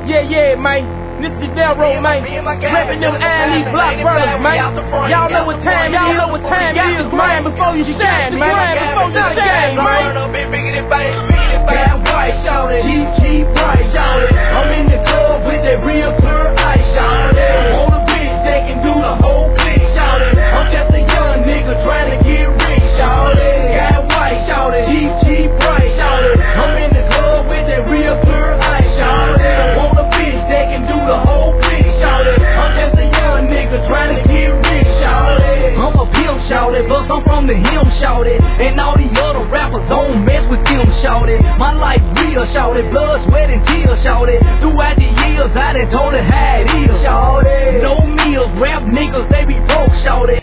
Yeah, man. This is Delro, man. Reppin' them Annie Block Brothers, man. Y'all know what time it is, man. Before you shine, man. Before you shine, man. Bad white, shout it. Cheap price, shout it. I'm in the club with that real clear ice, shout it. On the bitch, they can do the whole clique, shout it. I'm just a young nigga trying to get rich, shout it. Bad white, shout it. Cheap price, shout it. I'm in the club with that real clear ice, shout it. On the bitch, they can do the whole clique, shout it. I'm just a young nigga trying to get rich, shout it. I'm a pimp, shout it, but I'm from the hill, shout it. And all the other rappers don't mess with them, shout it. My life real, shout it. Blood, sweat, and tears, shout it. Throughout the years, I done told it how it is, shout it. No meals, rap niggas, they be broke, shout it.